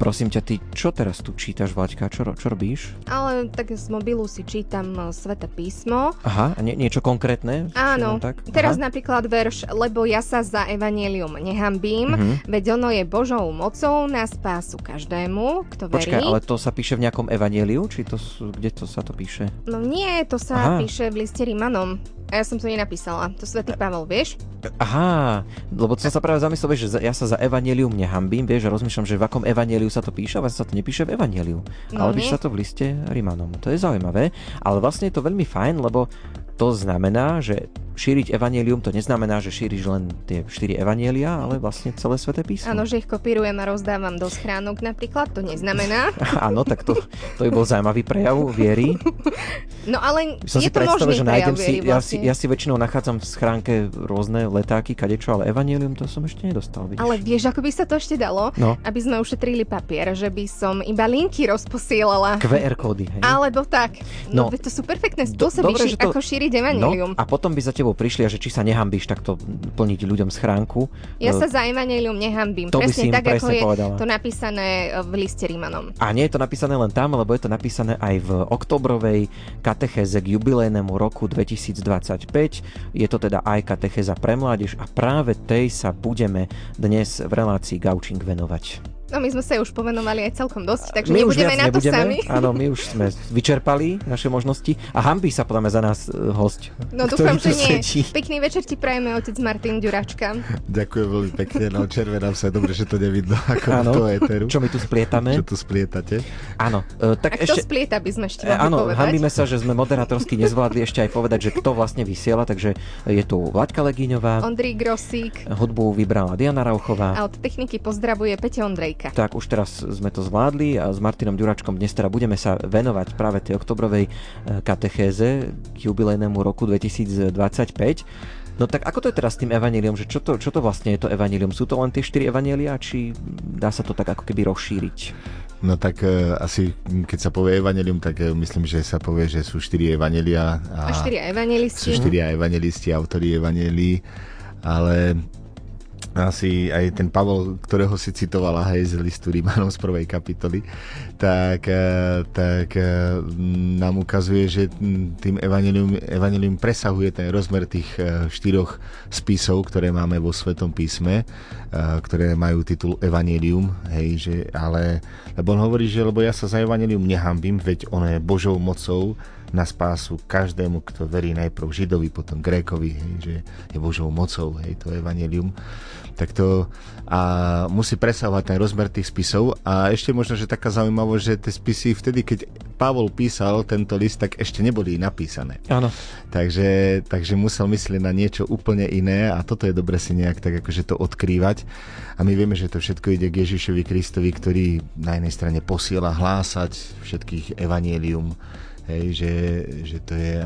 prosím ťa, ty čo teraz tu čítaš, Vlaďka? Čo robíš? Ale tak z mobilu si čítam Sväté písmo. Aha, a niečo konkrétne? Áno, tak? teraz napríklad verš, lebo ja sa za evanjelium nehambím, veď ono je Božou mocou na spásu každému, kto verí. Počkaj, ale to sa píše v nejakom evanjeliu? Či kde to sa to píše? No nie, to sa píše v liste Rimanom. A ja som to nenapísala. To svätý Pavol, vieš? Aha, lebo som sa práve zamyslel, že ja sa za evanjelium nehambím, vieš, a rozmýšľam, že v akom evanjeliu sa to píše, ale sa to nepíše v evanjeliu. No, ale píše sa to v liste Rimanom. To je zaujímavé, ale vlastne je to veľmi fajn, lebo to znamená, že šíriť evanjelium, to neznamená, že šíriš len tie 4 evanjelia, ale vlastne celé Sväté písmo. Áno, že ich kopírujem a rozdávam do schránok napríklad, to neznamená. Áno, tak to by bol zaujímavý prejav viery. No ale som je si to možný že prejav si, viery vlastne. ja si väčšinou nachádzam v schránke rôzne letáky, kadečo, ale evanjelium to som ešte nedostal. Vidíš? Ale vieš, ako by sa to ešte dalo? No. Aby sme ušetrili papier, že by som iba linky rozposielala. QR kódy, hej? Alebo tak. No, to sú perfektné spôsoby, ako šíriť evanjelium. No, a potom by za tebou prišli, a že či sa nehambíš takto plniť ľuďom schránku. Ja sa za evanjelium nehambím. To presne tak, ako je povedala. to napísané v liste Rimanom. A nie je to napísané len tam, lebo je to napísané aj v oktobrovej katechéze k jubilejnému roku 2025. Je to teda aj katechéza pre mládež a práve tej sa budeme dnes v relácii Gaučing venovať. No my sme sa už povenovali aj celkom dosť, takže nebudeme na to sami. Áno, my už sme vyčerpali naše možnosti a hanbí sa podľa mňa za nás hosť. No dúfam, že nie. Pekný večer ti prajeme, otec Martin Ďuračka. Ďakujem veľmi pekne, no červenám sa, dobre, že to nevidno ako do éteru. Čo my tu splietame. Čo tu splietate. Áno. Tak a kto splieta, by sme ešte mohli povedať. Áno, hanbíme sa, že sme moderátorsky nezvládli ešte aj povedať, že kto vlastne vysiela, takže je tu Vlaďka Legíňová, Ondrej Grosík, hudbu vybrala Diana Rauchová a od techniky pozdravuje Peťo Ondrejka. Tak už teraz sme to zvládli a s Martinom Ďuračkom dnes teda budeme sa venovať práve tej oktobrovej katechéze k jubilejnému roku 2025. No tak ako to je teraz s tým evanjeliom, že čo to vlastne je to evanjelium? Sú to len tie 4 evanjelia, či dá sa to tak ako keby rozšíriť? No tak asi, keď sa povie evanjelium, tak myslím, že sa povie, že sú 4 evanjelia. A 4 evanjelisti. Sú 4 evanjelisti, autori evanjelií, ale asi aj ten Pavol, ktorého si citovala, hej, z listu Rímanom z 1. kapitoly, tak nám ukazuje, že tým evanjelium presahuje ten rozmer tých 4 spisov, ktoré máme vo Svetom písme, ktoré majú titul evanjelium, hej, lebo on hovorí, že lebo ja sa za evanjelium nehambím, veď ono je Božou mocou na spásu každému, kto verí, najprv Židovi, potom Grékovi, hej, že je Božou mocou, hej, to evanjelium. Tak to a musí presahovať ten rozmer tých spisov. A ešte možno, že taká zaujímavosť, že tie spisy vtedy, keď Pavol písal tento list, tak ešte neboli napísané. Áno. Takže musel myslieť na niečo úplne iné a toto je dobre si nejak tak akože to odkrývať. A my vieme, že to všetko ide k Ježišovi Kristovi, ktorý na jednej strane posiela hlásať všetkých evanjelium, hej, že to je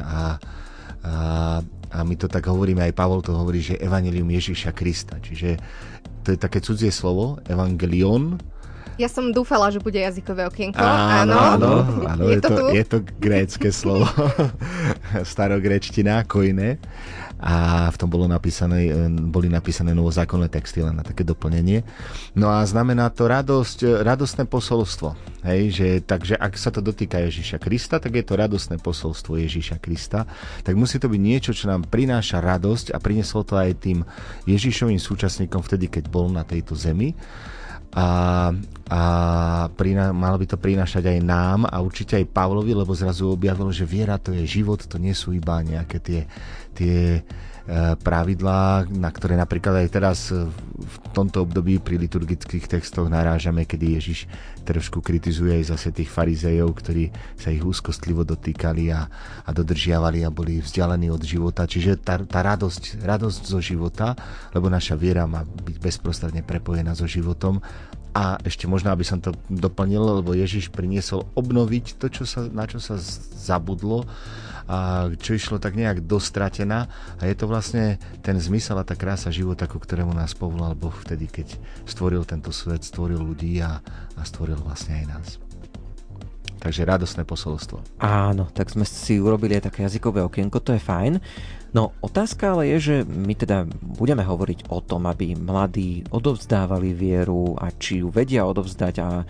a my to tak hovoríme, aj Pavol to hovorí, že evanjelium Ježiša Krista. Čiže to je také cudzie slovo, evangelion. Ja som dúfala, že bude jazykové okienko. Áno, je to grécke slovo. Starogréčtina, koine. A v tom boli napísané novozákonné texty, len na také doplnenie. No a znamená to radostné posolstvo. Hej, takže ak sa to dotýka Ježiša Krista, tak je to radostné posolstvo Ježiša Krista. Tak musí to byť niečo, čo nám prináša radosť a prinieslo to aj tým Ježišovým súčasníkom vtedy, keď bol na tejto zemi. A malo by to prinášať aj nám a určite aj Pavlovi, lebo zrazu objavilo, že viera to je život, to nie sú iba nejaké tie pravidlá, na ktoré napríklad aj teraz v tomto období pri liturgických textoch narážame, kedy Ježiš trošku kritizuje aj zase tých farizejov, ktorí sa ich úzkostlivo dotýkali a dodržiavali a boli vzdialení od života. Čiže tá radosť zo života, lebo naša viera má byť bezprostredne prepojená so životom. A ešte možno, aby som to doplnil, lebo Ježiš priniesol obnoviť to, na čo sa zabudlo a čo išlo tak nejak dostratená. A je to vlastne ten zmysel a tá krása života, ku ktorému nás povolal Boh vtedy, keď stvoril tento svet, stvoril ľudí a stvoril vlastne aj nás. Takže radostné posolstvo. Áno, tak sme si urobili aj také jazykové okienko, to je fajn. No, otázka ale je, že my teda budeme hovoriť o tom, aby mladí odovzdávali vieru a či ju vedia odovzdať a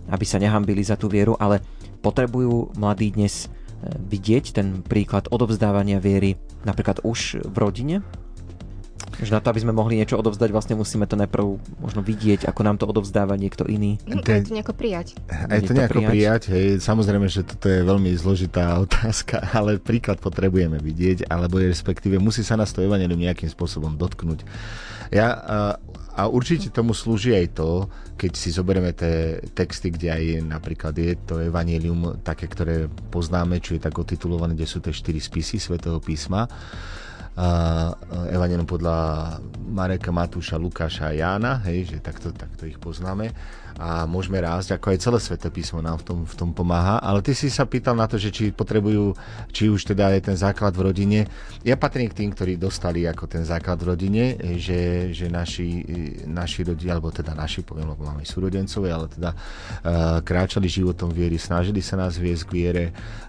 aby sa nehambili za tú vieru, ale potrebujú mladí dnes vidieť ten príklad odovzdávania viery napríklad už v rodine? Že na to, aby sme mohli niečo odovzdať, vlastne musíme to najprv možno vidieť, ako nám to odovzdáva niekto iný. Aj to nejako prijať. Aj to nejako prijať, hej. Samozrejme, že toto je veľmi zložitá otázka, ale príklad potrebujeme vidieť, alebo respektíve musí sa nás to evanjelium nejakým spôsobom dotknúť. A určite tomu slúži aj to, keď si zoberieme tie texty, kde aj napríklad je to evanjelium také, ktoré poznáme, čo je tak otitulované, kde sú tie 4 spisy Svätého písma. Evanjelium podľa Mareka, Matúša, Lukáša a Jána, hej, že takto ich poznáme a môžeme rásť, ako aj celé Sväté písmo nám v tom pomáha, ale ty si sa pýtal na to, že či potrebujú, či už teda je ten základ v rodine. Ja patrím k tým, ktorí dostali ako ten základ v rodine, že naši rodičia, alebo teda naši, poviem, lebo máme súrodencov, ale teda kráčali životom viery, snažili sa nás viesť k viere.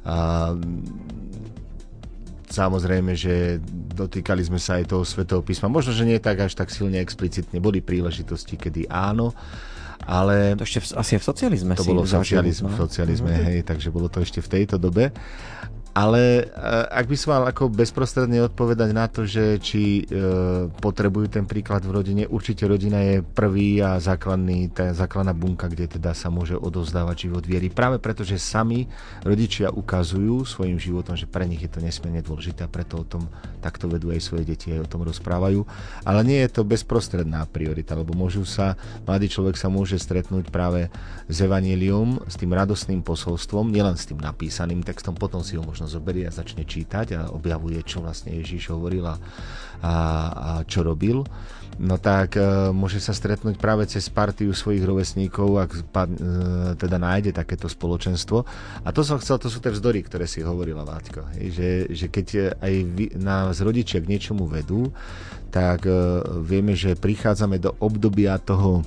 Samozrejme, že dotýkali sme sa aj toho Svätého písma. Možno, že nie tak až tak silne explicitne. Boli príležitosti, kedy áno, ale... To ešte asi v socializme. To bolo v socializme, hej, takže bolo to ešte v tejto dobe. Ale ak by som mal ako bezprostredne odpovedať na to, že či potrebujú ten príklad v rodine, určite rodina je prvý a základná bunka, kde teda sa môže odovzdávať život viery. Práve preto, že sami rodičia ukazujú svojim životom, že pre nich je to nesmierne dôležité a preto o tom takto vedú aj svoje deti, aj o tom rozprávajú. Ale nie je to bezprostredná priorita, lebo mladý človek sa môže stretnúť práve s evanjeliom, s tým radostným posolstvom, nielen s tým napísaným textom, potom si ho možno zoberie a začne čítať a objavuje, čo vlastne Ježiš hovoril a čo robil. No tak môže sa stretnúť práve cez partiu svojich rovesníkov, ak teda nájde takéto spoločenstvo. A to sú tie vzdory, ktoré si hovorila, Váťko. Že keď aj nás rodičia k niečomu vedú, tak vieme, že prichádzame do obdobia toho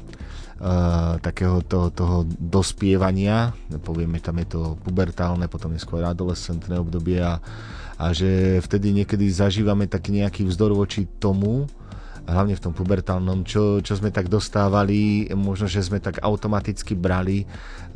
toho dospievania, povieme, tam je to pubertálne, potom je skôr adolescentné obdobie a že vtedy niekedy zažívame taký nejaký vzdor voči tomu, hlavne v tom pubertálnom, čo sme tak dostávali, možno, že sme tak automaticky brali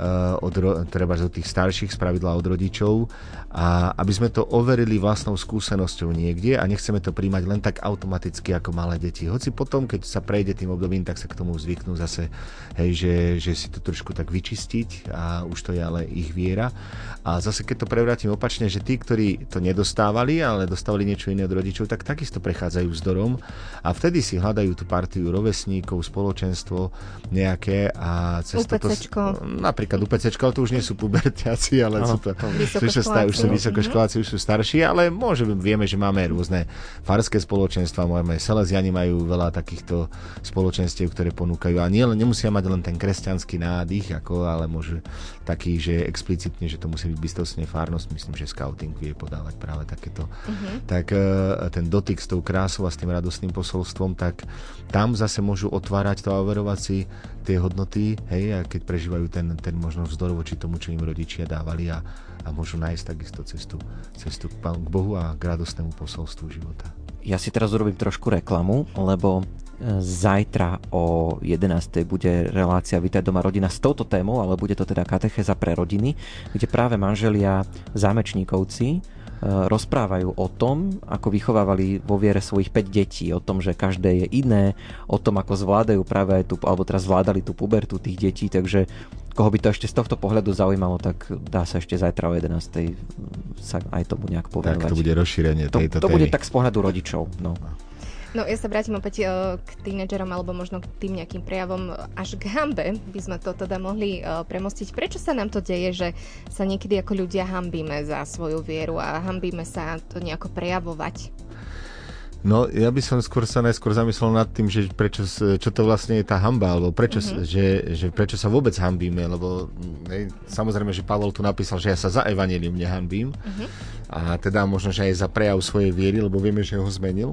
treba od tých starších, spravidla od rodičov, a aby sme to overili vlastnou skúsenosťou niekde a nechceme to príjmať len tak automaticky ako malé deti. Hoci potom, keď sa prejde tým obdobím, tak sa k tomu zvyknú zase, hej, že si to trošku tak vyčistiť a už to je ale ich viera. A zase keď to prevrátim opačne, že tí, ktorí to nedostávali, ale dostávali niečo iné od rodičov, tak takisto prechádzajú vzdorom a vtedy si hľadajú tú partiu rovesníkov, spoločenstvo nejaké a cez toto... Napríklad UPCčko, ale to už nie sú pubertiaci, ale sú to už sú vysokoškoláci, už sú starší, ale vieme, že máme rôzne farské spoločenstva, Salesiani majú veľa takýchto spoločenstiev, ktoré ponúkajú a nemusia mať len ten kresťanský nádych, ale môžu taký, že explicitne, že to musí byť bytostne farnosť, myslím, že scouting vie podávať práve takéto. Tak ten dotyk s tou krásou a s tým radostným posolstvom, tak tam zase môžu otvárať to a overovať si tie hodnoty, hej, a keď prežívajú ten možno vzdor voči tomu, čo im rodičia dávali a môžu nájsť takisto cestu k Bohu a k radostnému posolstvu života. Ja si teraz urobím trošku reklamu, lebo zajtra o 11:00 bude relácia Vitaj doma rodina s touto témou, ale bude to teda katechéza pre rodiny, kde práve manželia zámečníkovci rozprávajú o tom, ako vychovávali vo viere svojich 5 detí, o tom, že každé je iné, o tom, ako zvládajú práve aj zvládali tú pubertu tých detí, takže koho by to ešte z tohto pohľadu zaujímalo, tak dá sa ešte zajtra o 11:00 sa aj tomu nejak povenovať. Tak to bude rozšírenie tejto témy. To bude tak z pohľadu rodičov, no. No ja sa vrátim opäť k tínedžerom alebo možno k tým nejakým prejavom až k hanbe, by sme to teda mohli premostiť. Prečo sa nám to deje, že sa niekedy ako ľudia hanbíme za svoju vieru a hanbíme sa to nejako prejavovať? No, ja by som sa najskôr zamyslel nad tým, že čo to vlastne je tá hanba, alebo prečo sa vôbec hanbíme, lebo samozrejme, že Pavol tu napísal, že ja sa za evanjelium nehanbím, a teda možno, že aj za prejav svojej viery, lebo vieme, že ho zmenil.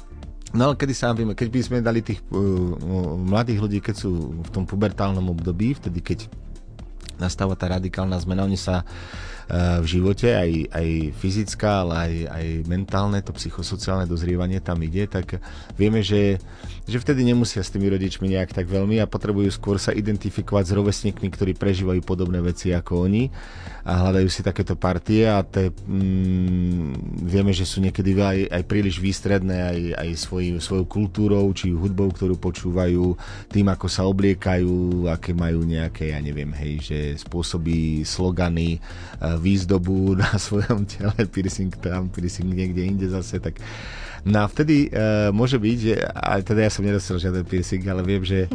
No ale kedy sa hanbíme? Keď by sme dali tých mladých ľudí, keď sú v tom pubertálnom období, vtedy keď nastáva tá radikálna zmena, oni sa v živote, aj fyzická, ale aj mentálne, to psychosociálne dozrievanie tam ide, tak vieme, že vtedy nemusia s tými rodičmi nejak tak veľmi a potrebujú skôr sa identifikovať s rovesníkmi, ktorí prežívajú podobné veci ako oni a hľadajú si takéto partie a vieme, že sú niekedy aj príliš výstredné aj svojou kultúrou či hudbou, ktorú počúvajú, tým, ako sa obliekajú, aké majú nejaké, ja neviem, že spôsoby, slogany, výzdobu na svojom tele, piercing tam, piercing niekde inde zase, tak no a vtedy môže byť, že, a teda ja som nedostal žiaden piercing, ale viem, že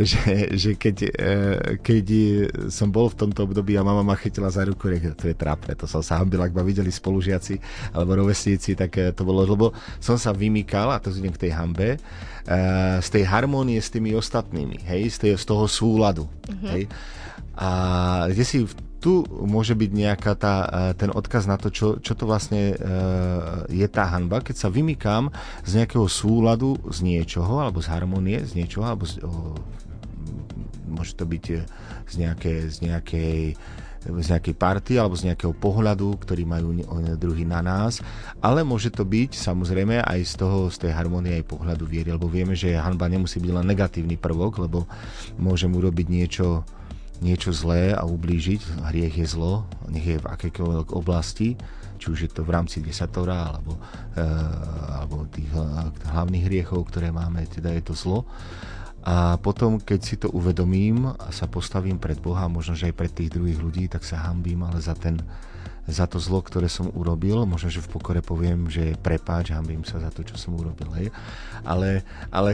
keď som bol v tomto období a mama ma chytila za ruku, to je trápne, to som sa hambil, ak ma videli spolužiaci alebo rovesníci, tak to bolo, lebo som sa vymykal, a to idem k tej hanbe, z tej harmónie s tými ostatnými, hej, z toho súladu. Hej. A kde si tu môže byť nejaká ten odkaz na to, čo to vlastne je tá hanba, keď sa vymykám z nejakého súladu z niečoho, alebo z harmonie z niečoho, alebo môže to byť z nejakej party alebo z nejakého pohľadu, ktorý majú druhý na nás, ale môže to byť samozrejme aj z tej harmonie aj pohľadu viery, lebo vieme, že hanba nemusí byť len negatívny prvok, lebo môžem urobiť niečo zlé a ublížiť. Hriech je zlo, nech je v akejkoľvek oblasti, či už je to v rámci desatora alebo tých hlavných hriechov, ktoré máme, teda je to zlo. A potom, keď si to uvedomím a sa postavím pred Boha, možno, že aj pred tých druhých ľudí, tak sa hanbím, ale za to zlo, ktoré som urobil. Možno, že v pokore poviem, že prepáč, hanbím sa za to, čo som urobil. Hej. Ale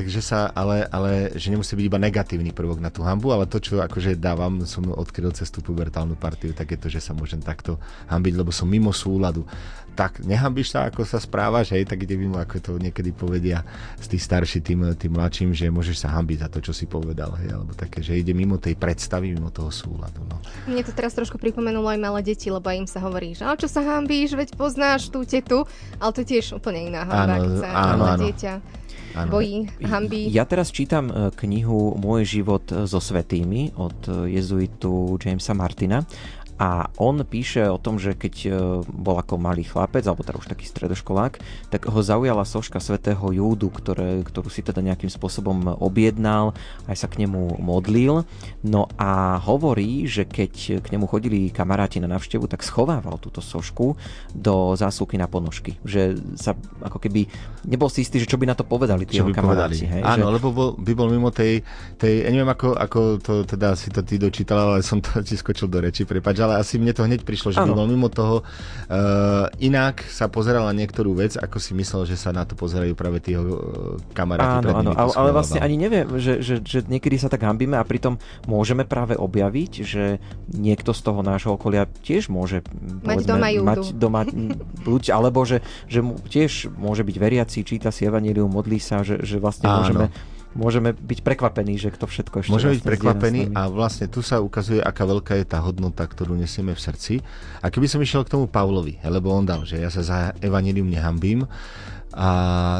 že nemusí byť iba negatívny prvok na tú hanbu, ale to, čo akože dávam, som odkryl cez tú pubertálnu partiu, tak je to, že sa môžem takto hanbiť, lebo som mimo súladu. Tak nehambíš sa, ako sa správaš, hej, tak ide mimo, ako to niekedy povedia z tých starší tým mladším, že môžeš sa hanbiť za to, čo si povedal, hej, alebo také, že ide mimo tej predstavy, mimo toho súladu. No. Mne to teraz trošku pripomenulo aj malé deti, lebo im sa hovorí, že čo sa hanbíš, veď poznáš tú tetu, ale to je tiež úplne iná hanba, keď sa malé dieťa bojí, hanbí. Ja teraz čítam knihu Môj život so svätými od jezuitu Jamesa Martina. A on píše o tom, že keď bol ako malý chlapec, alebo teda už taký stredoškolák, tak ho zaujala soška svätého Júdu, ktorú si teda nejakým spôsobom objednal, aj sa k nemu modlil. No a hovorí, že keď k nemu chodili kamaráti na návštevu, tak schovával túto sošku do zásuvky na ponožky. Že sa ako keby nebol si istý, že čo by na to povedali tí jeho kamaráti. Hej, áno, že... lebo by bol mimo tej ja neviem, ako to teda si to ty dočítal, ale som to ti skočil do reči, prepáč, ale asi mne to hneď prišlo, že by bol mimo toho. Inak sa pozeral na niektorú vec, ako si myslel, že sa na to pozerajú práve tí kamaráti. Áno, ale vlastne ani neviem, že niekedy sa tak hanbíme a pritom môžeme práve objaviť, že niekto z toho nášho okolia tiež môže mať doma buď, alebo že tiež môže byť veriaci, číta si evanjelium, modlí sa, že vlastne môžeme byť prekvapení, že to všetko ešte môžeme byť prekvapení a vlastne tu sa ukazuje, aká veľká je tá hodnota, ktorú nesieme v srdci. A keby som išiel k tomu Pavlovi, lebo on dal, že ja sa za evanjelium nehambím a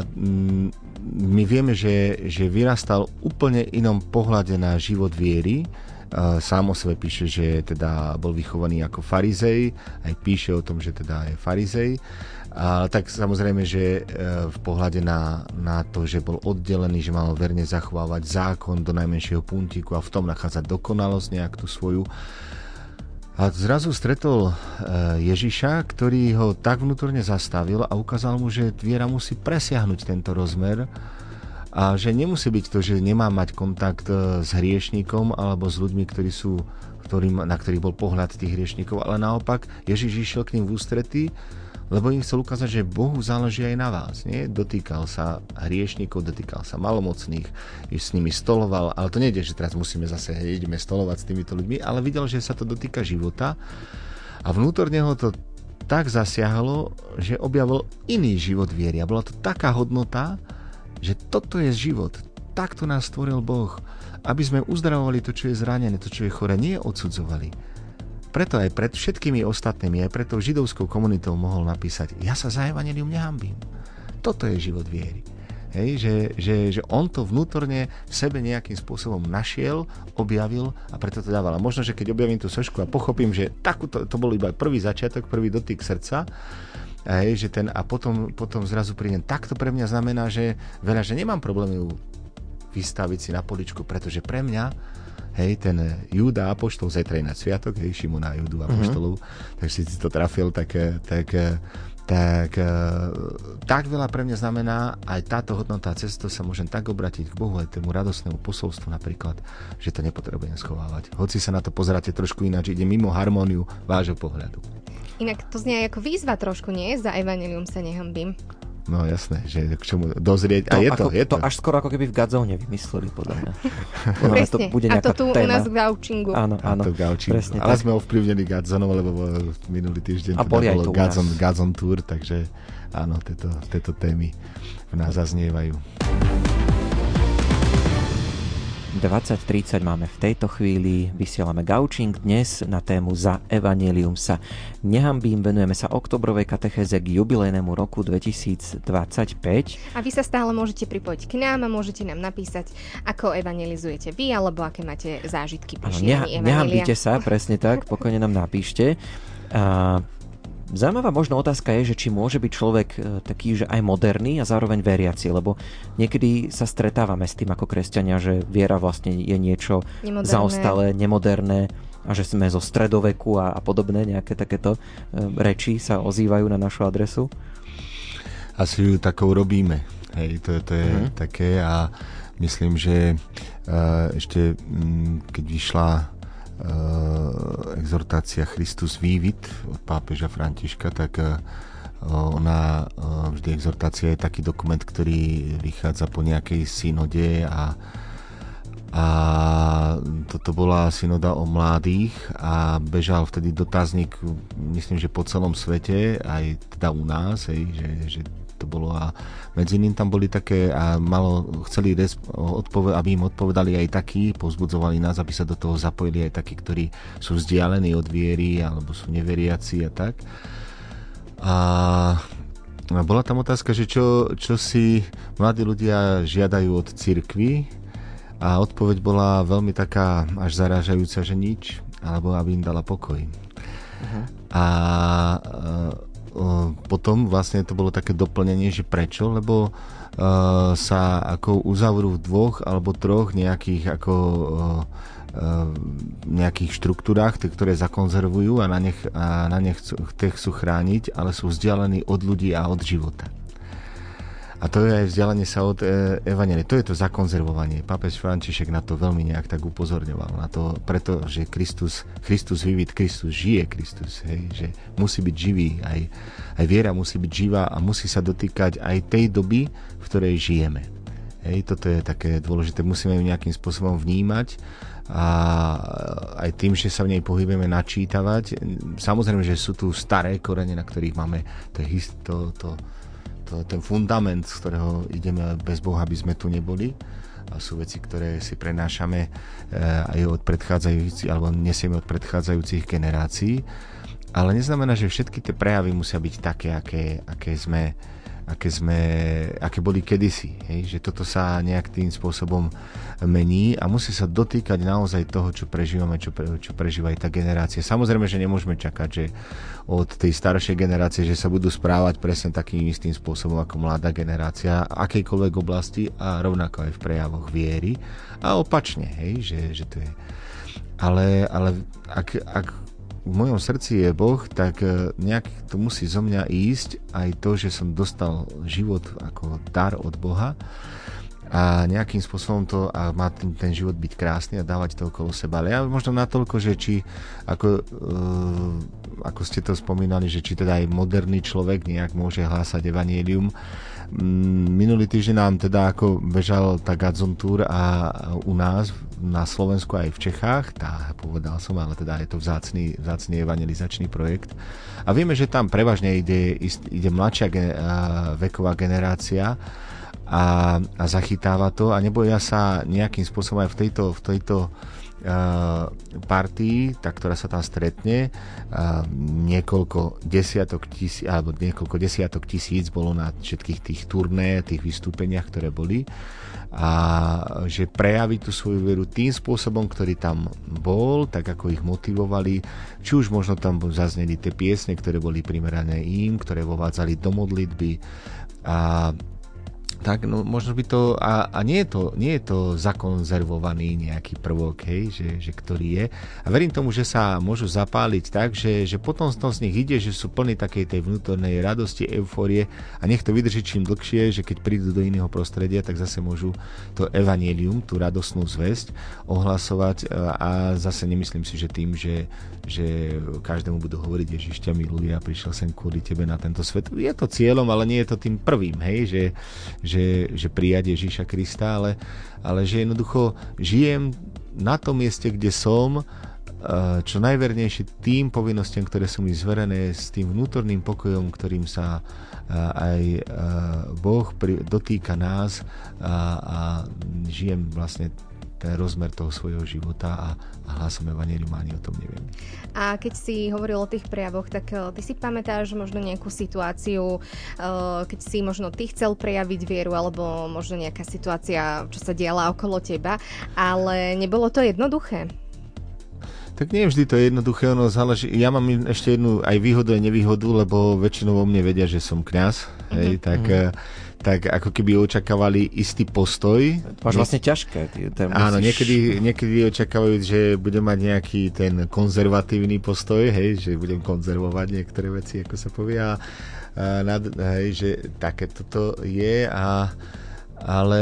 my vieme, že vyrastal úplne inom pohľade na život viery. Sám o sebe píše, že teda bol vychovaný ako farizej, aj píše o tom, že teda je farizej. A tak samozrejme, že v pohľade na to, že bol oddelený, že mal verne zachovávať zákon do najmenšieho puntíku a v tom nachádzať dokonalosť nejak tú svoju. A zrazu stretol Ježiša, ktorý ho tak vnútorne zastavil a ukázal mu, že viera musí presiahnuť tento rozmer a že nemusí byť to, že nemá mať kontakt s hriešnikom alebo s ľuďmi, na ktorých bol pohľad tých hriešnikov, ale naopak Ježiš išiel k ním v ústretí, lebo im chcel ukázať, že Bohu záleží aj na vás. Nie? Dotýkal sa hriešnikov, dotýkal sa malomocných, s nimi stoloval, ale to nejde, že teraz musíme zase ideme stolovať s týmito ľuďmi, ale videl, že sa to dotýka života a vnútorne ho to tak zasiahlo, že objavil iný život viery a bola to taká hodnota, že toto je život. Takto nás stvoril Boh, aby sme uzdravovali to, čo je zranené, to, čo je chore, nie odsudzovali. Preto aj pred všetkými ostatnými, aj pred tou židovskou komunitou mohol napísať: ja sa za evanjelium nehanbím. Toto je život viery. Hej, že on to vnútorne v sebe nejakým spôsobom našiel, objavil a preto to dával. A možno, že keď objavím tú sošku a pochopím, že to bol iba prvý začiatok, prvý dotyk srdca, hej, že a potom zrazu prídem. Tak to pre mňa znamená, že veľa, že nemám problém ju vystaviť si na poličku, pretože pre mňa, hej, ten Júda apoštol, zajtra je na sviatok, hej, Šimona Júdu apoštolov, takže si to trafil, tak veľa pre mňa znamená aj táto hodnota cesto sa môžem tak obratiť k Bohu aj tému radostnému posolstvu napríklad, že to nepotrebujem schovávať. Hoci sa na to pozeráte trošku ináč, ide mimo harmóniu vášho pohľadu. Inak to znie ako výzva trošku, nie? Za evanjelium sa nehambím. No jasné, že k čomu dozrieť. A je to. Až skoro ako keby v Gadzone vymysleli, podľa mňa. Presne. A to tu téma. U nás v Gaučingu. Áno. Presne, ale tak. Sme ovplyvnení Gadzonom, lebo minulý týždeň bolo Gadzon Tour, takže áno, tieto témy v nás zaznievajú. 20:30 máme v tejto chvíli, vysielame Gaučing dnes na tému Za evanjelium sa nehambím, venujeme sa oktobrovej katechéze k jubilejnému roku 2025. A vy sa stále môžete pripojiť k nám a môžete nám napísať, ako evanjelizujete vy, alebo aké máte zážitky pri šírení evanjelia. Nehambíte sa, presne tak, pokojne nám napíšte. Zaujímavá možno otázka je, že či môže byť človek taký, že aj moderný a zároveň veriaci, lebo niekedy sa stretávame s tým ako kresťania, že viera vlastne je niečo zaostalé, nemoderné a že sme zo stredoveku a podobné nejaké takéto reči sa ozývajú na našu adresu. Asi ju takou robíme. Hej, to je také a myslím, že ešte keď vyšla exhortácia Christus Vivit od pápeža Františka, tak ona vždy exhortácia je taký dokument, ktorý vychádza po nejakej synode a toto bola synoda o mladých a bežal vtedy dotazník, myslím, že po celom svete, aj teda u nás, že to bolo a medzi iným tam boli také a chceli, aby im odpovedali aj takí, povzbudzovali nás, aby sa do toho zapojili aj takí, ktorí sú vzdialení od viery alebo sú neveriaci a tak. A bola tam otázka, že čo si mladí ľudia žiadajú od cirkvi a odpoveď bola veľmi taká až zarážajúca, že nič, alebo aby im dala pokoj. A potom vlastne to bolo také doplnenie, že prečo, lebo sa ako uzavrú v 2 alebo 3 nejakých štruktúrách, ktoré zakonzervujú a na nich chcú chrániť, ale sú vzdialení od ľudí a od života. A to je aj vzdialenie sa od evanjelia. To je to zakonzervovanie. Pápež František na to veľmi nejak tak upozorňoval. Na to, pretože Kristus vivit, Kristus žije, hej, že musí byť živý. Aj viera musí byť živá a musí sa dotýkať aj tej doby, v ktorej žijeme. Hej, toto je také dôležité. Musíme ju nejakým spôsobom vnímať a aj tým, že sa v nej pohybujeme, načítavať. Samozrejme, že sú tu staré korene, na ktorých máme ten fundament, z ktorého ideme bez Boha, aby sme tu neboli. A sú veci, ktoré si prenášame aj od predchádzajúcich, alebo nesieme od predchádzajúcich generácií. Ale neznamená, že všetky tie prejavy musia byť také, aké boli kedysi. Hej? Že toto sa nejak tým spôsobom mení a musí sa dotýkať naozaj toho, čo prežívame, čo prežíva aj tá generácia. Samozrejme, že nemôžeme čakať, že od tej staršej generácie, že sa budú správať presne takým istým spôsobom ako mladá generácia v akejkoľvek oblasti a rovnako aj v prejavoch viery a opačne, hej? Že to je. Ale ak v mojom srdci je Boh, tak nejak to musí zo mňa ísť aj to, že som dostal život ako dar od Boha a nejakým spôsobom to a má ten život byť krásny a dávať to okolo seba. Ale ja možno natoľko, že či ako ste to spomínali, že či teda aj moderný človek nejak môže hlásať evanjelium. Minulý týždeň nám teda ako bežal tá Gadzon Tour a u nás na Slovensku aj v Čechách, povedal som, ale teda je to vzácny evangelizačný projekt. A vieme, že tam prevažne ide mladšia veková generácia a zachytáva to a neboja sa nejakým spôsobom aj v tejto party, tá, ktorá sa tam stretne, niekoľko desiatok tisíc bolo na všetkých tých turné, tých vystúpeniach, ktoré boli, a že prejaví tú svoju veru tým spôsobom, ktorý tam bol, tak ako ich motivovali, či už možno tam zazneli tie piesne, ktoré boli primerané im, ktoré vovádzali do modlitby, a tak no, možno by to, a nie je to zakonzervovaný nejaký prvok, hej, že ktorý je. A verím tomu, že sa môžu zapáliť tak, že potom to z nich ide, že sú plní takej tej vnútornej radosti, eufórie, a nech to vydrží čím dlhšie, že keď prídu do iného prostredia, tak zase môžu to evanjelium, tú radostnú zvesť ohlasovať, a zase nemyslím si, že tým, že každému budú hovoriť: Ježiš ťa miluje a prišiel sem kvôli tebe na tento svet. Je to cieľom, ale nie je to tým prvým, hej, že prijať Ježiša Krista, ale že jednoducho žijem na tom mieste, kde som, čo najvernejšie tým povinnostiam, ktoré sú mi zverené, s tým vnútorným pokojom, ktorým sa aj Boh dotýka nás, a žijem vlastne ten rozmer toho svojho života a hlasom evanjelium, ani o tom neviem. A keď si hovoril o tých prejavoch, tak ty si pamätáš možno nejakú situáciu, keď si možno ty chcel prejaviť vieru, alebo možno nejaká situácia, čo sa diala okolo teba, ale nebolo to jednoduché? Tak nie vždy to je jednoduché, ono záleží. Ja mám ešte jednu aj výhodu a nevýhodu, lebo väčšinou o mne vedia, že som kňaz, hej, tak ako keby očakávali istý postoj. Máš vlastne ťažké. Áno, niekedy očakávajú, že budem mať nejaký ten konzervatívny postoj, hej, že budem konzervovať niektoré veci, ako sa povie, hej, že také toto je, ale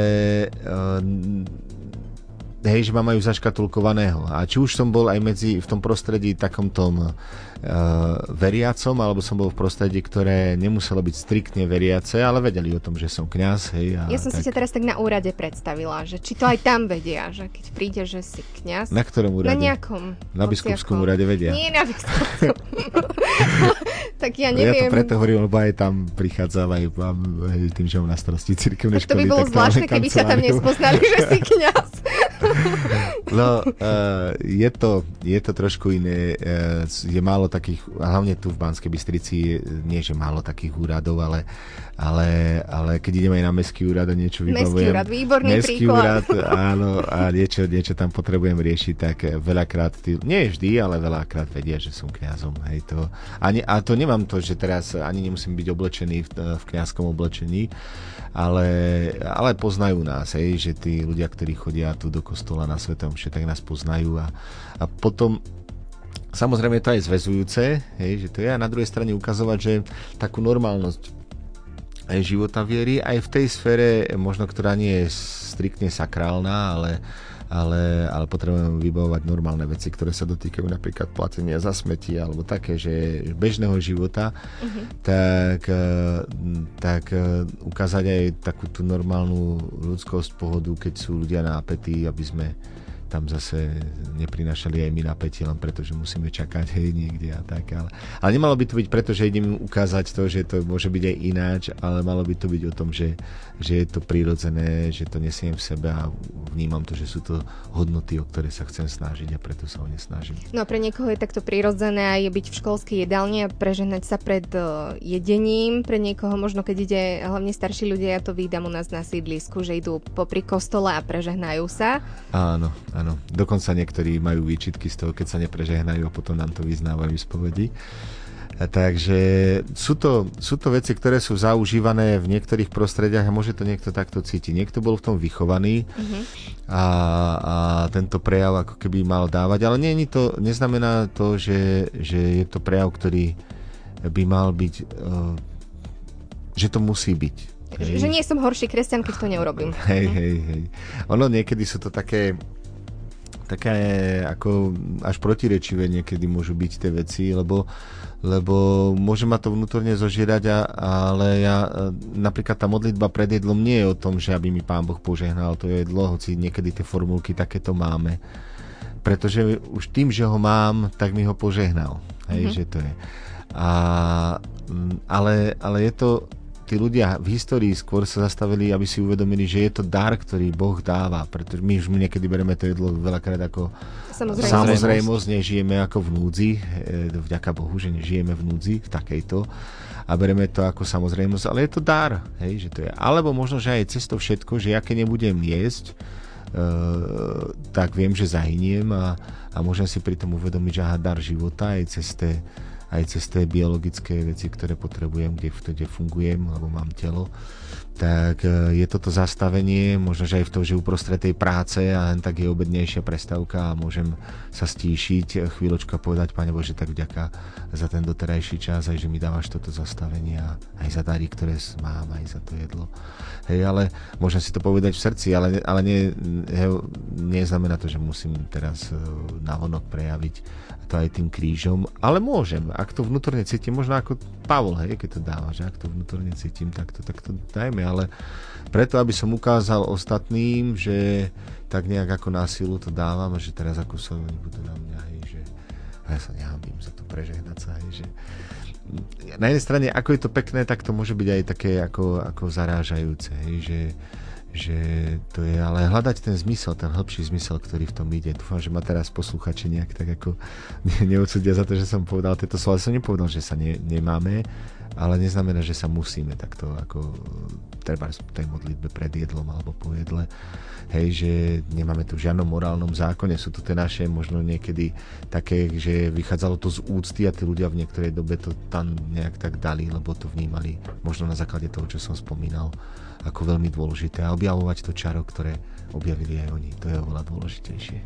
hej, že ma majú zaškatulkovaného. A či už som bol aj v tom prostredí takom tom veriacom, alebo som bol v prostredí, ktoré nemuselo byť striktne veriace, ale vedeli o tom, že som kňaz. Hej, ja som si ťa teraz tak na úrade predstavila, že či to aj tam vedia, že keď príde, že si kňaz. Na ktorom úrade? Na nejakom. Na biskupskom úrade vedia. Nie na biskupskom. Tak ja neviem. Ja to preto hovorím, lebo aj tam prichádzam aj tým, že mám na starosti cirkevné školy. Tak to by bolo zvláštne, keby ťa tam nespoznali, že si kňaz. No, je to trošku iné. Je málo takých, hlavne tu v Banskej Bystrici, nie že málo takých úradov, ale keď ideme aj na mestský úrad a niečo vybavujem. Mestský úrad, výborný mestský príklad. Úrad, áno, a niečo tam potrebujem riešiť, tak veľakrát, nie vždy, ale veľakrát vedia, že som kňazom. Hej, a to nemám to, že teraz ani nemusím byť oblečený v kňazskom oblečení, ale poznajú nás, hej, že tí ľudia, ktorí chodia tu do kostola na Svetom Omši, tak nás poznajú, a potom samozrejme je to aj zväzujúce, hej, že to je, a na druhej strane ukazovať, že takú normálnosť aj života viery, aj v tej sfére, možno ktorá nie je striktne sakrálna, ale potrebujeme vybavovať normálne veci, ktoré sa dotýkajú napríklad platenia za smeti, alebo také, že bežného života, tak ukázať aj takú tú normálnu ľudskosť, pohodu, keď sú ľudia nápätí, aby sme tam zase neprinášali aj my napätie, len preto, že musíme čakať, hej, niekde a tak. Ale nemalo by to byť preto, že idem ukázať to, že to môže byť aj ináč, ale malo by to byť o tom, že je to prirodzené, že to nesiem v sebe a vnímam to, že sú to hodnoty, o ktoré sa chcem snažiť, a preto sa o ne snažím. No pre niekoho je takto prirodzené aj byť v školskej jedálni a prežehnať sa pred jedením. Pre niekoho možno, keď ide, hlavne starší ľudia, ja to vídam u nás na sídlisku, že idú popri kostole a prežehnajú sa. Áno. Dokonca niektorí majú výčitky z toho, keď sa neprežehnajú, a potom nám to vyznávajú v spovedi. Takže sú to veci, ktoré sú zaužívané v niektorých prostrediach a môže to niekto takto cítiť. Niekto bol v tom vychovaný a tento prejav ako keby mal dávať, ale neznamená to, že je to prejav, ktorý by mal byť, že to musí byť. Hej. Že nie som horší kresťan, keď to neurobím. Hej. Ono niekedy sú to také ako až protirečivé niekedy môžu byť tie veci, lebo môže ma to vnútorne zožierať, ale ja napríklad tá modlitba pred jedlom nie je o tom, že aby mi Pán Boh požehnal to jedlo, hoci niekedy tie formulky takéto máme. Pretože už tým, že ho mám, tak mi ho požehnal. Hej, že to je. Ale je to tí ľudia v histórii skôr sa zastavili, aby si uvedomili, že je to dar, ktorý Boh dáva, pretože my už niekedy bereme to jedlo veľakrát ako samozrejmosť, nežijeme ako v núdzi, vďaka Bohu, že nežijeme v núdzi, v takejto, a bereme to ako samozrejmosť, ale je to dar, hej, že to je. Alebo možno, že aj cez to všetko, že ja keď nebudem jesť, tak viem, že zahyniem a môžem si pri tom uvedomiť, že dar života aj cez tie biologické veci, ktoré potrebujem, kde fungujem, alebo mám telo, tak je toto zastavenie, možno, že aj v tom, že uprostred tej práce a len tak je obednejšia prestávka a môžem sa stíšiť chvíľočku a povedať, Pane Bože, tak vďaka za ten doterajší čas, aj že mi dávaš toto zastavenie a aj za dary, ktoré mám, aj za to jedlo. Hej, ale môžem si to povedať v srdci, ale nie znamená to, že musím teraz navonok prejaviť to aj tým krížom, ale môžem, ak to vnútorne cítim, možno ako Pavol, hej, keď to dáva, že ak to vnútorne cítim, tak to dajme, ale preto, aby som ukázal ostatným, že tak nejak ako na silu to dávam, že teraz ako sa budú na mňa, hej, že a ja sa nehanbím za to prežehnať sa, hej, že na jednej strane, ako je to pekné, tak to môže byť aj také ako zarážajúce, hej, že to je, ale hľadať ten zmysel, ten hĺbší zmysel, ktorý v tom ide. Dúfam, že ma teraz posluchači nejak tak ako neodsudia za to, že som povedal tieto slova. Som nepovedal, že sa nemáme, ale neznamená, že sa musíme takto ako treba v tej modlitbe pred jedlom alebo po jedle. Hej, že nemáme tu v žiadnom morálnom zákone. Sú to tie naše možno niekedy také, že vychádzalo to z úcty a tí ľudia v niektorej dobe to tam nejak tak dali, lebo to vnímali možno na základe toho, čo som spomínal, ako veľmi dôležité a objavovať to čaro, ktoré objavili aj oni. To je oveľa dôležitejšie.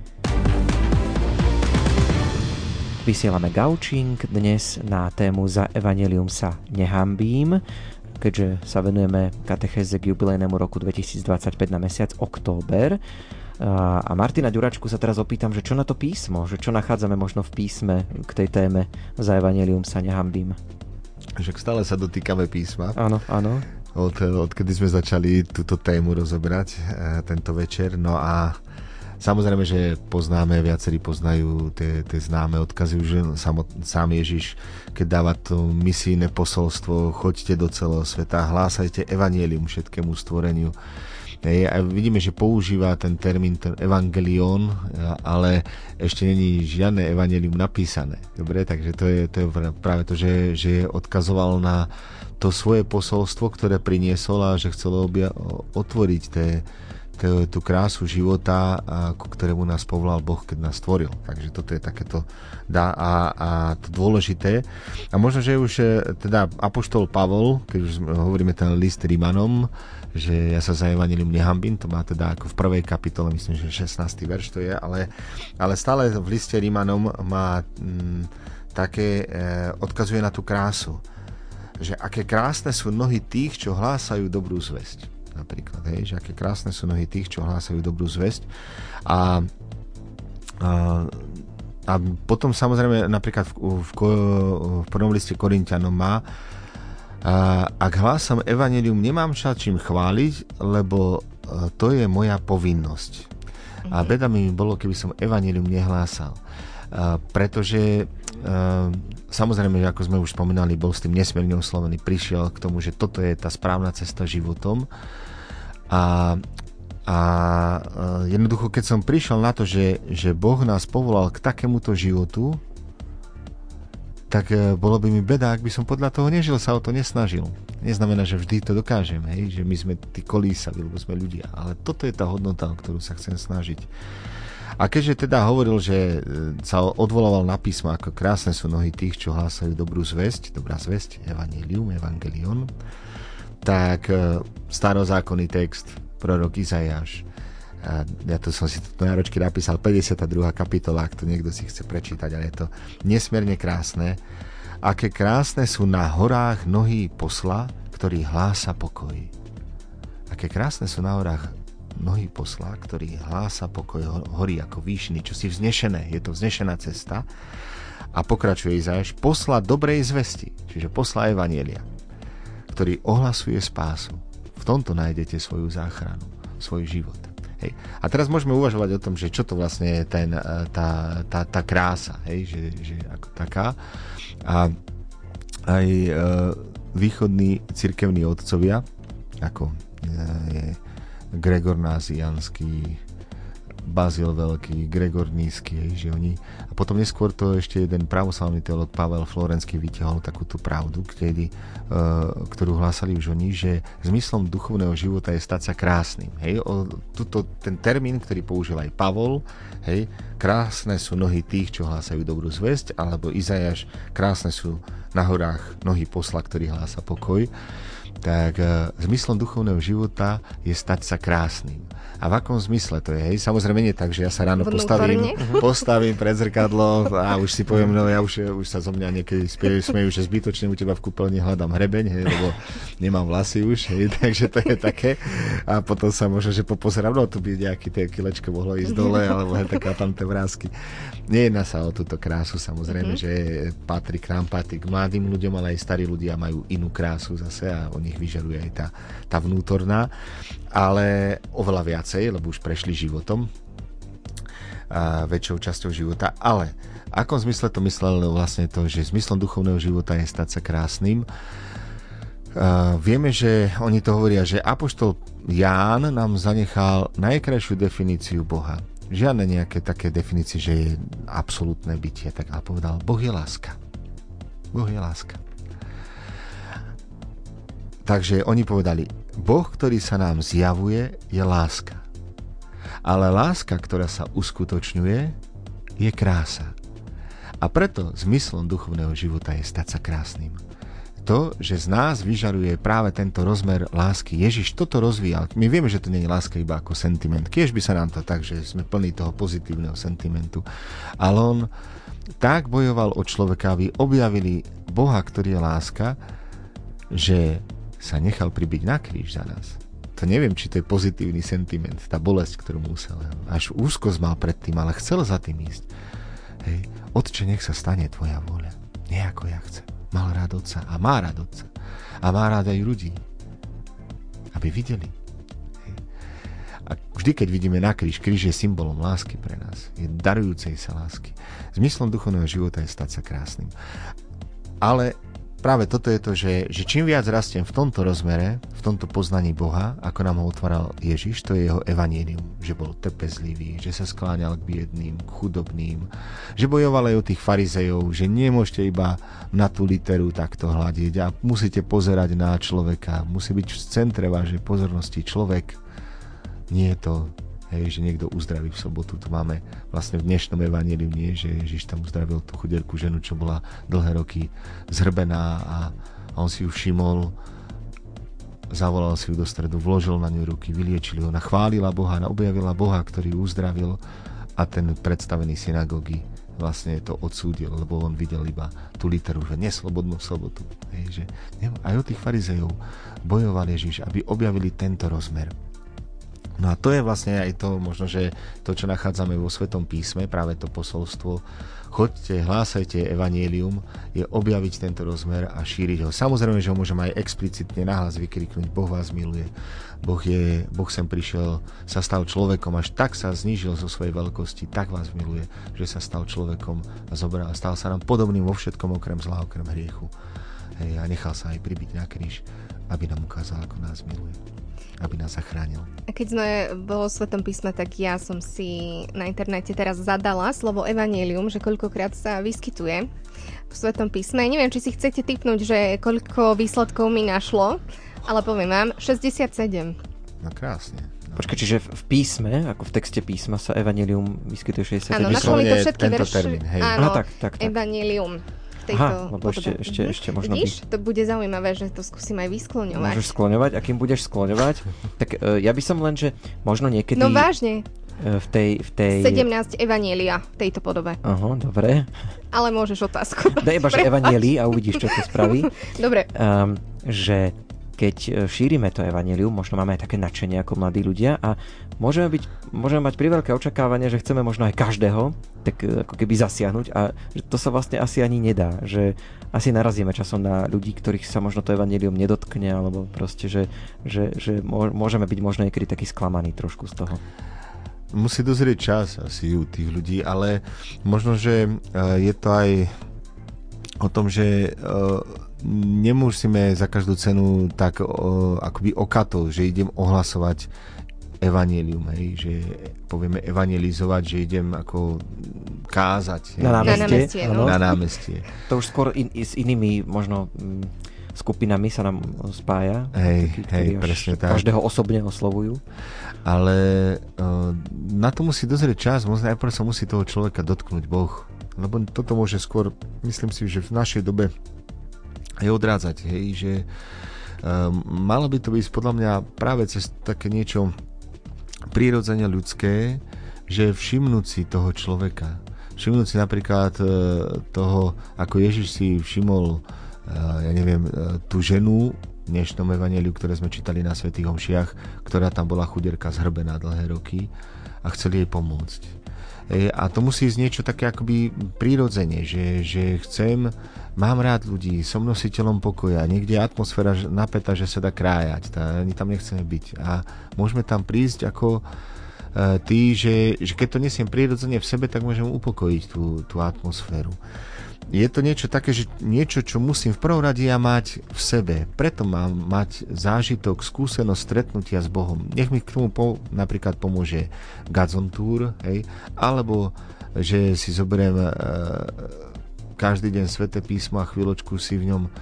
Vysielame gaučing dnes na tému Za evanjelium sa nehanbím, keďže sa venujeme katechéze k jubilejnému roku 2025 na mesiac október. A Martina Ďuračku sa teraz opýtam, že čo na to písmo, že čo nachádzame možno v písme k tej téme Za evanjelium sa nehanbím. Že stále sa dotýkame písma. Áno, áno. Odkedy sme začali túto tému rozoberať tento večer. No a samozrejme, že viacerí poznajú tie známe odkazy, už sám Ježiš, keď dáva to misijné posolstvo, choďte do celého sveta, hlásajte evanjelium všetkému stvoreniu. A vidíme, že používa ten termín, ten evangelion, ale ešte není žiadne evanjelium napísané. Dobre, takže to je práve to, že odkazoval na to svoje posolstvo, ktoré priniesol a že chcel otvoriť tú krásu života, ku ktorému nás povolal Boh, keď nás stvoril. Takže toto je takéto a to dôležité. A možno, že už teda apoštol Pavol, keď už hovoríme ten list Rímanom, že ja sa za evanjelium nehanbím, to má teda ako v 1. kapitole, myslím, že 16. verš to je, ale stále v liste Rímanom má také, odkazuje na tú krásu, že aké krásne sú nohy tých, čo hlásajú dobrú zvesť. Napríklad, hej, že aké krásne sú nohy tých, čo hlásajú dobrú zvesť. A potom samozrejme napríklad v prvom liste Korinťanom má ak hlásam evanjelium, nemám sa čím chváliť, lebo to je moja povinnosť. A beda mi bolo, keby som evanjelium nehlásal. Pretože samozrejme, ako sme už spomínali, bol s tým nesmierne oslovený, prišiel k tomu, že toto je tá správna cesta životom. A jednoducho, keď som prišiel na to, že Boh nás povolal k takémuto životu, tak bolo by mi beda, ak by som podľa toho nežil, sa o to nesnažil. Neznamená, že vždy to dokážem, hej? Že my sme tí kolísaví, lebo sme ľudia. Ale toto je tá hodnota, o ktorú sa chcem snažiť. A keďže teda hovoril, že sa odvolával na písmo, ako krásne sú nohy tých, čo hlásajú dobrú zvesť, dobrá zvesť, evangelion, tak starozákonný text, prorok Izaiáš, a ja to som si tu náročky napísal, 52. kapitola, ak to niekto si chce prečítať, ale je to nesmierne krásne. Aké krásne sú na horách nohy posla, ktorý hlása pokoj. Aké krásne sú na horách nohy posla, ktorý hlása pokoj, horí ako výšiny, čo si vznešené, je to vznešená cesta. A pokračuje Izaiáš, posla dobrej zvesti, čiže posla evanjelia, ktorý ohlasuje spásu. V tomto nájdete svoju záchranu, svoj život. Hej. A teraz môžeme uvažovať o tom, že čo to vlastne je tá krása, hej, že ako taká. A aj východní cirkevní otcovia, ako je Gregor Nazianský, Bazil Veľký, Gregor Nízky, že oni... A potom neskôr to ešte jeden pravoslavný teológ Pavel Florenský vytiahol takúto pravdu, ktorú hlásali už oni, že zmyslom duchovného života je stať sa krásnym. Hej? Ten termín, ktorý použil aj Pavol, hej? Krásne sú nohy tých, čo hlásajú dobrú zvesť, alebo Izajáš, krásne sú na horách nohy posla, ktorý hlása pokoj. Tak zmyslom duchovného života je stať sa krásnym. A v akom zmysle to je? Hej? Samozrejme nie tak, že ja sa ráno postavím pred zrkadlo a už si poviem, no ja už sa zo mňa niekedy smejú, že zbytočne u teba v kúpeľni hľadám hrebeň, hej, lebo nemám vlasy už, hej, takže to je také. A potom sa možno, že popozerám, no tu by nejaký tie kilečko mohlo ísť dole, alebo hej, taká tam tie vrásky. Nejedná sa o túto krásu, samozrejme, že patrí k nám, patrí k mladým ľuďom, ale aj starí ľudia majú inú krásu zase a o nich vyžaruje aj tá vnútorná, ale oveľa viacej, lebo už prešli životom a väčšou časťou života, ale v akom zmysle to myslel vlastne to, že zmyslom duchovného života je stať sa krásnym. Vieme, že oni to hovoria, že apoštol Ján nám zanechal najkrajšiu definíciu Boha. Žiadne nejaké také definície, že je absolútne bytie, tak ale povedal, Boh je láska. Boh je láska. Takže oni povedali, Boh, ktorý sa nám zjavuje, je láska. Ale láska, ktorá sa uskutočňuje, je krása. A preto zmyslom duchovného života je stať sa krásnym. To, že z nás vyžaruje práve tento rozmer lásky. Ježiš toto rozvíjal. My vieme, že to nie je láska iba ako sentiment. Kiež by sa nám to tak, že sme plní toho pozitívneho sentimentu. Ale on tak bojoval o človeka, aby objavili Boha, ktorý je láska, že sa nechal pribiť na kríž za nás. To neviem, či to je pozitívny sentiment, tá bolesť, ktorú musel. Až úzkosť mal predtým, ale chcel za tým ísť. Hej. Otče, nech sa stane tvoja vôľa. Nie ako ja chcem. Mal rád otca a má rád otca. A má rád aj ľudí. Aby videli. Hej. A vždy, keď vidíme na kríž, kríž je symbolom lásky pre nás. Je darujúcej sa lásky. Zmyslom duchovného života je stať sa krásnym. Ale práve toto je to, že čím viac rastiem v tomto rozmere, v tomto poznaní Boha, ako nám ho otváral Ježiš, to je jeho evanjelium, že bol trpezlivý, že sa skláňal k biedným, k chudobným, že bojoval aj o tých farizejov, že nemôžete iba na tú literu takto hľadiť a musíte pozerať na človeka, musí byť v centre vašej pozornosti človek. Nie je to, že niekto uzdraví v sobotu. Tu máme vlastne v dnešnom evanjeliu, nie, že Ježiš tam uzdravil tú chudierku ženu, čo bola dlhé roky zhrbená a on si ju všimol, zavolal si ju do stredu, vložil na ňu ruky, vyliečil ju, ona chválila Boha, objavila Boha, ktorý ju uzdravil a ten predstavený synagógy vlastne to odsúdil, lebo on videl iba tú literu, že neslobodnú sobotu. Že aj o tých farizejov bojoval Ježiš, aby objavili tento rozmer. No a to je vlastne aj to, možno, že to, čo nachádzame vo Svetom písme, práve to posolstvo, choďte, hlásajte evanjelium, je objaviť tento rozmer a šíriť ho. Samozrejme, že ho môžeme aj explicitne nahlas vykriknúť, Boh vás miluje, Boh sem prišiel, sa stal človekom, až tak sa znížil zo svojej veľkosti, tak vás miluje, že sa stal človekom a stal sa nám podobným vo všetkom okrem zla, okrem hriechu. A nechal sa aj pribiť na kríž, aby nám ukázal, ako nás miluje, aby nás zachránil. A keď sme vo Svetom písme, tak ja som si na internete teraz zadala slovo evanjelium, že koľkokrát sa vyskytuje v Svetom písme. Neviem, či si chcete tipnúť, že koľko výsledkov mi našlo, ale poviem vám, 67. No krásne. No. Počkaj, čiže v písme, ako v texte písma sa evanjelium vyskytuje 67. Áno, našlo mi to všetky verše. Áno, tak. Evanjelium. Lebo ešte možno vidíš, to bude zaujímavé, že to skúsim aj vyskloňovať. Môžeš skloňovať, a kým budeš skloňovať, tak ja by som len, že možno niekedy... No vážne. V tej... 17 evanielia v tejto podobe. Aha, dobre. Ale môžeš otázku. Daj iba, že evanielii a uvidíš, čo to spraví. Dobre. Že keď šírime to evanjelium, možno máme aj také nadšenie ako mladí ľudia a môžeme mať priveľké očakávanie, že chceme možno aj každého tak ako keby zasiahnuť a že to sa vlastne asi ani nedá, že asi narazíme časom na ľudí, ktorých sa možno to evanjelium nedotkne, alebo proste, že môžeme byť možno niekedy taký sklamaný trošku z toho. Musí dozrieť čas asi u tých ľudí, ale možno, že je to aj o tom, že nemusíme za každú cenu tak akoby okato, že idem ohlasovať evanjelium, hej, že povieme evanjelizovať, že idem ako kázať. Na námestie. To už skôr s inými možno skupinami sa nám spája. Hej, presne tak. Každého osobne oslovujú. Ale na to musí dozrieť čas, možno najprv sa musí toho človeka dotknúť Boh. Lebo toto môže skôr, myslím si, že v našej dobe aj odrádzať, hej, že malo by to byť podľa mňa práve cez také niečo prirodzene ľudské, že všimnúť si toho človeka. Všimnúť si napríklad toho, ako Ježiš si všimol tú ženu v dnešnom evanjeliu, ktoré sme čítali na svätých omšiach, ktorá tam bola chudierka zhrbená dlhé roky a chceli jej pomôcť. A to musí ísť niečo také akoby prirodzene, že mám rád ľudí, som nositeľom pokoja, niekde je atmosféra napätá, že sa dá krájať, ani tam nechceme byť. A môžeme tam prísť ako tí, že keď to nesiem prirodzene v sebe, tak môžem upokojiť tú atmosféru. Je to niečo také, že niečo, čo musím v prvom rade ja mať v sebe. Preto mám mať zážitok, skúsenosť stretnutia s Bohom. Nech mi k tomu napríklad pomôže Gazon Tour, hej? Alebo že si zoberiem každý deň Sväté písmo a chvíľočku si v ňom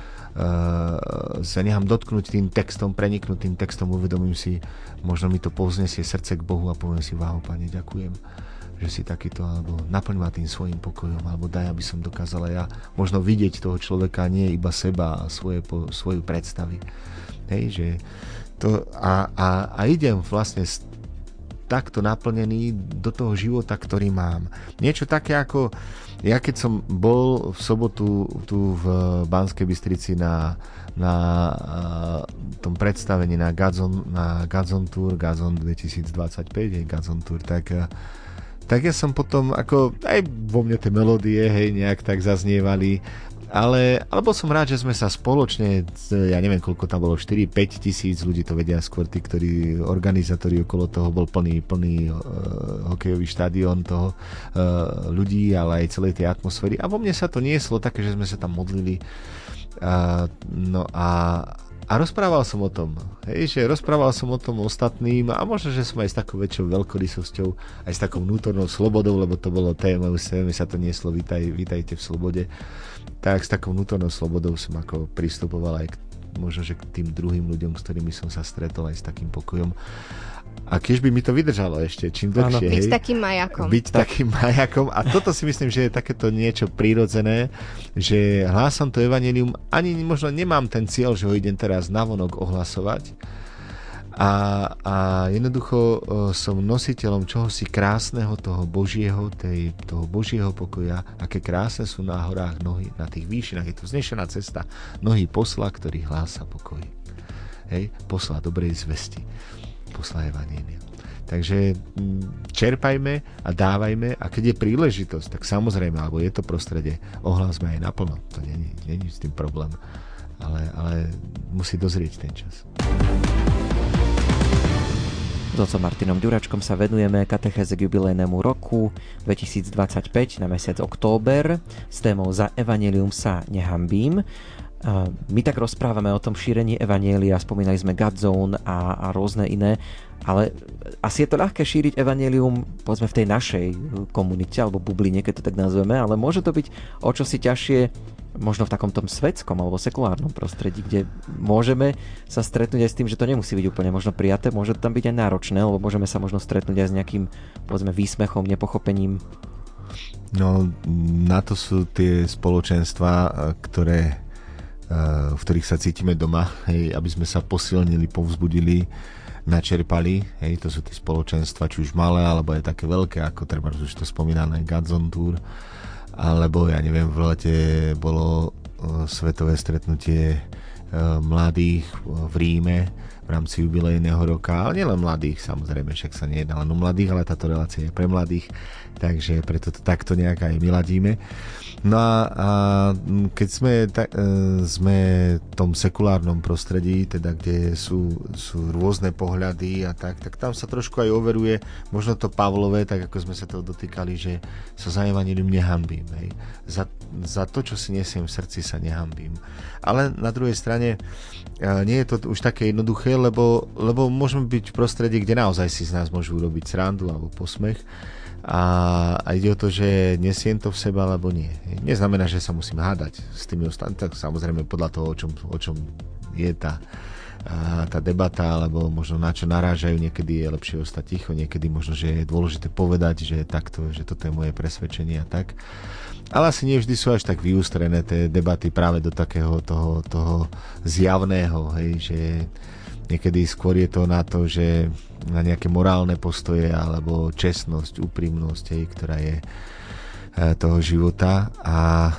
sa nechám dotknúť tým textom, preniknúť tým textom, uvedomím si, možno mi to povznesie srdce k Bohu a poviem si, wow, Pane, ďakujem, že si takýto, alebo naplň ma tým svojím pokojom, alebo daj, aby som dokázala ja možno vidieť toho človeka, nie iba seba a svoju predstavy. Hej, že to, a idem vlastne takto naplnený do toho života, ktorý mám. Niečo také ako ja keď som bol v sobotu tu v Banskej Bystrici na tom predstavení na Gazon Tour, Gazon 2025, Gazon Tour, tak ja som potom, ako aj vo mne tie melódie, hej, nejak tak zaznievali, ale bol som rád, že sme sa spoločne, ja neviem, koľko tam bolo, 4-5 tisíc ľudí, to vedia skôr tí, ktorí, organizátori okolo toho, bol plný hokejový štadión toho ľudí, ale aj celej tej atmosféry. A vo mne sa to nieslo také, že sme sa tam modlili. A rozprával som o tom, rozprával som o tom ostatným a možno, že som aj s takou väčšou veľkorysosťou, aj s takou vnútornou slobodou, lebo to bolo téma, už sa to nieslo, vítajte v slobode, tak s takou vnútornou slobodou som ako pristupoval aj možno, že k tým druhým ľuďom, s ktorými som sa stretol, aj s takým pokojom. A keď by mi to vydržalo ešte čím dlhšie. Byť takým majakom. Takým majakom. A toto si myslím, že je takéto niečo prirodzené, že hlásam to evanjelium, ani možno nemám ten cieľ, že ho idem teraz navonok ohlasovať. A jednoducho som nositeľom čohosi krásneho, toho Božieho pokoja. Aké krásne sú na horách nohy, na tých výšinách. Je to vznešená cesta nohy posla, ktorý hlása pokoj. Posla dobrej zvesti. Posla evanjelia. Takže čerpajme a dávajme a keď je príležitosť, tak samozrejme, alebo je to prostredie, ohlásme aj naplno. To nie je s tým problém. Ale musí dozrieť ten čas. S otcom Martinom Ďuračkom sa venujeme katechéze k jubilejnému roku 2025 na mesiac október s témou Za evanjelium sa nehanbím. My tak rozprávame o tom šírení evanjelia, spomínali sme Godzone a rôzne iné, ale asi je to ľahké šíriť evanjelium povedzme v tej našej komunite alebo bubline, keď to tak nazveme, ale môže to byť o čosi ťažšie možno v takom tom svetskom alebo sekulárnom prostredí, kde môžeme sa stretnúť aj s tým, že to nemusí byť úplne možno prijaté, môže to tam byť aj náročné, lebo môžeme sa možno stretnúť aj s nejakým povedzme výsmechom, nepochopením. No, na to sú tie spoločenstvá, v ktorých sa cítime doma, aby sme sa posilnili, povzbudili, načerpali. To sú tie spoločenstva, či už malé, alebo aj také veľké, ako treba už to spomínané Gazon Tour, alebo ja neviem, v lete bolo svetové stretnutie mladých v Ríme, v v rámci jubilejného roka, ale nielen mladých, samozrejme, však sa nejedná len o mladých, ale táto relácia je pre mladých, takže preto to takto nejak aj my ladíme. No a keď sme v tom sekulárnom prostredí, teda kde sú rôzne pohľady a tak tam sa trošku aj overuje, možno to Pavlové, tak ako sme sa toho dotýkali, že sa za evanjelium nehanbím. Hej. Za to, čo si nesiem v srdci, sa nehanbím. Ale na druhej strane nie je to už také jednoduché, lebo môžeme byť v prostredí, kde naozaj si z nás môžu urobiť srandu alebo posmech. A ide o to, že nesiem to v sebe alebo nie. Neznamená, že sa musím hádať s tými ostatnými, tak samozrejme podľa toho, o čom je tá debata, alebo možno na čo narážajú, niekedy je lepšie ostať ticho, niekedy možno, že je dôležité povedať, že takto, že toto je moje presvedčenie a tak. Ale asi nie vždy sú až tak vyústrené tie debaty práve do takého toho zjavného, hej, že niekedy skôr je to na to, že na nejaké morálne postoje alebo čestnosť, úprimnosť, hej, ktorá je toho života a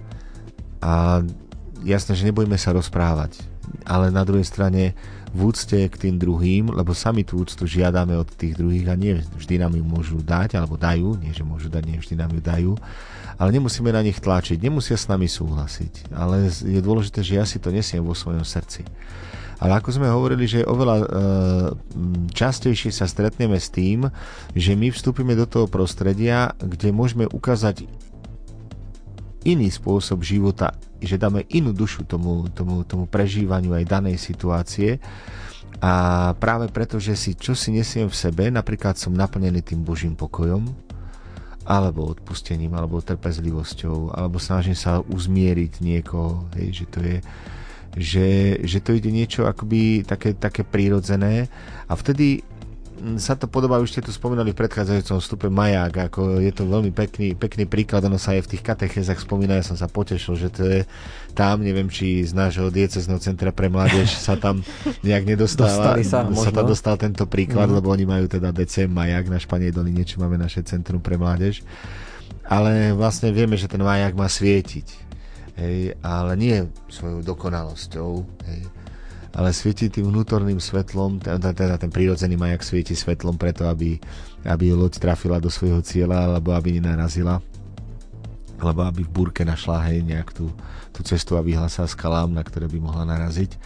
jasné, že nebojme sa rozprávať, ale na druhej strane v úcte k tým druhým, lebo sami tú úctu žiadame od tých druhých a nie vždy nám ju môžu dať, alebo dajú, nie že môžu dať, nie vždy nám ju dajú, ale nemusíme na nich tlačiť, nemusia s nami súhlasiť, ale je dôležité, že ja si to nesiem vo svojom srdci. Ale ako sme hovorili, že oveľa častejšie sa stretneme s tým, že my vstúpime do toho prostredia, kde môžeme ukázať iný spôsob života, že dáme inú dušu tomu prežívaniu aj danej situácie. A práve preto, že čo si nesiem v sebe, napríklad som naplnený tým Božím pokojom, alebo odpustením, alebo trpezlivosťou, alebo snažím sa uzmieriť niekoho, hej, že to je že to ide niečo akoby také prírodzené a vtedy sa to podobá, už ste tu spomínali v predchádzajúcom vstupe maják, ako je to veľmi pekný príklad, ono sa aj v tých katechézach spomína, ja som sa potešil, že to je tam, neviem, či z nášho diecézneho centra pre mládež sa tam nejak nedostáva, sa tam dostal tento príklad, lebo oni majú teda DCM maják na Španej doline, čo máme naše centrum pre mládež, ale vlastne vieme, že ten maják má svietiť. Hej, ale nie svojou dokonalosťou, hej, ale svieti tým vnútorným svetlom, teda ten prírodzený majak svieti svetlom preto, aby loď trafila do svojho cieľa, alebo aby nenarazila, alebo aby v búrke našla, hej, nejak tú cestu a vyhla sa skalám, na ktoré by mohla naraziť.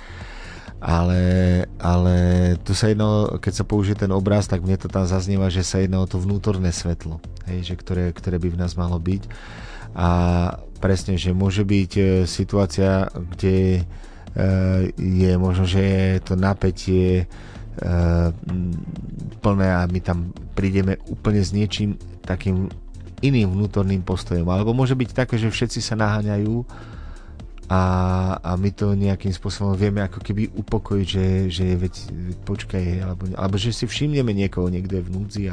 Ale tu sa jedno, keď sa použije ten obraz, tak mne to tam zaznieva, že sa jedná o to vnútorné svetlo, hej, že ktoré by v nás malo byť. A presne, že môže byť situácia, kde je možno, že je to napätie plné a my tam prídeme úplne s niečím takým iným vnútorným postojom. Alebo môže byť také, že všetci sa naháňajú a my to nejakým spôsobom vieme ako keby upokojiť, že veď počkaj, alebo že si všimneme niekoho, niekto je v núdzi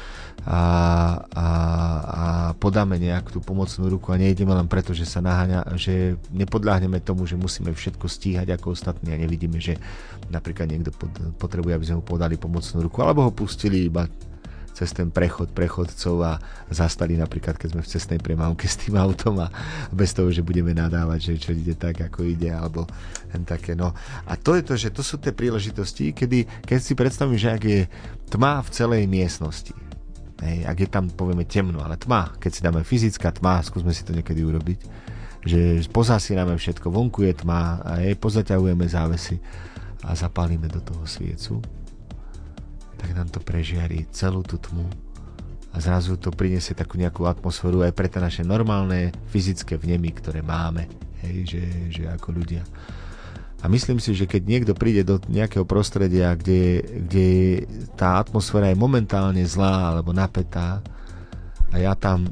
a podáme nejakú tú pomocnú ruku a nejdeme len preto, že sa naháňa, že nepodľahneme tomu, že musíme všetko stíhať ako ostatní a nevidíme, že napríklad niekto potrebuje, aby sme mu podali pomocnú ruku, alebo ho pustili iba cez ten prechodcov a zastali napríklad, keď sme v cestnej premávke s tým autom a bez toho, že budeme nadávať, že čo ide tak, ako ide, alebo také, no. A to je to, že to sú tie príležitosti, keď si predstavím, že ak je tma v celej miestnosti, hej, ak je tam, povieme, temno, ale tma, keď si dáme fyzická tma, skúsme si to niekedy urobiť, že pozasíname všetko, vonku je tma a pozaťahujeme závesy a zapálime do toho sviecu, tak nám to prežiari celú tú tmu a zrazu to prinesie takú nejakú atmosféru aj pre tie naše normálne fyzické vnemy, ktoré máme, hej, že ako ľudia. A myslím si, že keď niekto príde do nejakého prostredia, kde tá atmosféra je momentálne zlá alebo napätá a ja tam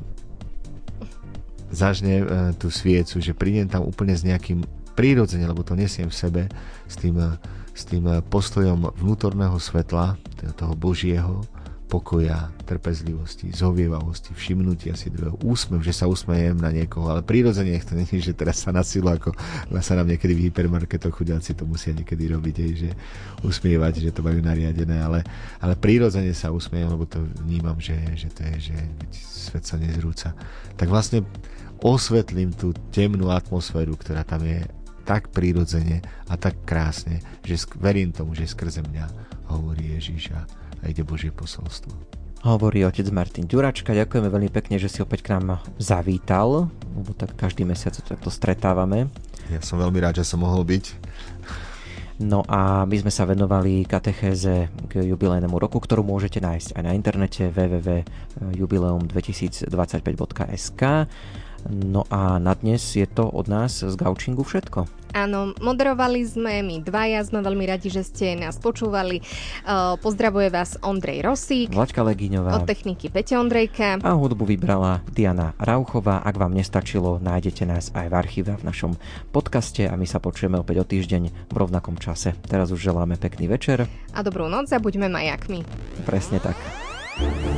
zažnem tú sviecu, že prídem tam úplne s nejakým prírodzene, lebo to nesiem v sebe, s tým postojom vnútorného svetla, toho Božieho pokoja, trpezlivosti, zhovievavosti, všimnutia si druhého, úsmev, že sa usmejem na niekoho, ale prirodzene to nie je, že teraz sa na silu, ako sa nám niekedy v hypermarketoch chudáci to musia niekedy robiť, že usmievať, že to majú nariadené, ale prirodzene sa usmiejem, lebo to vnímam, že to je, že svet sa nezrúca. Tak vlastne osvetlím tú temnú atmosféru, ktorá tam je, tak prirodzene a tak krásne, že verím tomu, že skrze mňa hovorí Ježiš a ide Božie posolstvo. Hovorí otec Martin Ďuračka. Ďakujeme veľmi pekne, že si opäť k nám zavítal, lebo tak každý mesiac sa takto stretávame. Ja som veľmi rád, že som mohol byť. No a my sme sa venovali katechéze k jubilejnému roku, ktorú môžete nájsť aj na internete www.jubileum2025.sk. No a na dnes je to od nás z Gaučingu všetko. Áno, moderovali sme my dvaja, sme veľmi radi, že ste nás počúvali. Pozdravuje vás Ondrej Rosík, Vlaďka Legíňová, od techniky Peťa Ondrejka a hudbu vybrala Diana Rauchová. Ak vám nestačilo, nájdete nás aj v archíve v našom podcaste a my sa počujeme opäť o týždeň v rovnakom čase. Teraz už želáme pekný večer. A dobrú noc a buďme majakmi. Presne tak.